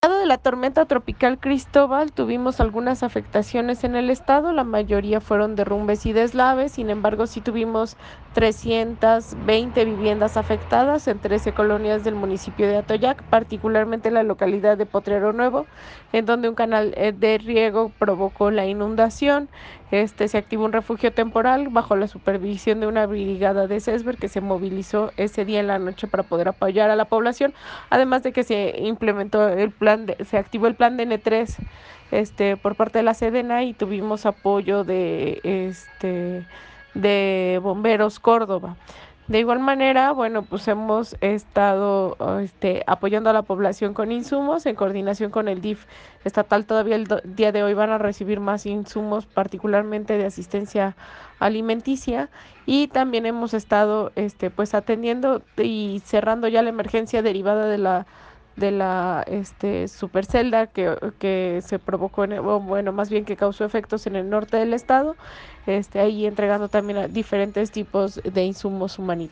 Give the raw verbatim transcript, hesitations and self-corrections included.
Lado de la tormenta tropical Cristóbal, tuvimos algunas afectaciones en el estado, la mayoría fueron derrumbes y deslaves, sin embargo, sí tuvimos trescientas veinte viviendas afectadas en trece colonias del municipio de Atoyac, particularmente en la localidad de Potrero Nuevo, en donde un canal eh, de riego provocó la inundación. Este, se activó un refugio temporal bajo la supervisión de una brigada de CESBER que se movilizó ese día en la noche para poder apoyar a la población, además de que se implementó el plan, de, se activó el plan de N tres este, por parte de la Sedena y tuvimos apoyo de, este, de Bomberos Córdoba. De igual manera, bueno, pues hemos estado este, apoyando a la población con insumos en coordinación con el D I F estatal. Todavía el do- día de hoy van a recibir más insumos, particularmente de asistencia alimenticia, y también hemos estado este, pues atendiendo y cerrando ya la emergencia derivada de la de la este, supercelda que, que se provocó, en el, bueno, más bien que causó efectos en el norte del estado, este, ahí entregando también a diferentes tipos de insumos humanitarios.